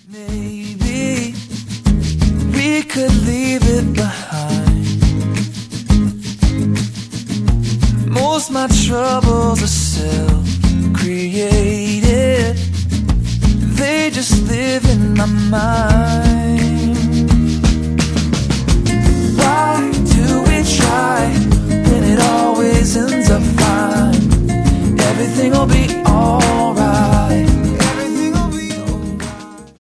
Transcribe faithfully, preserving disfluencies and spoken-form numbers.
Maybe we could leave it behind. Most my troubles are self-created. They just live in my mind. Why do we try when it always ends up fine? Everything will be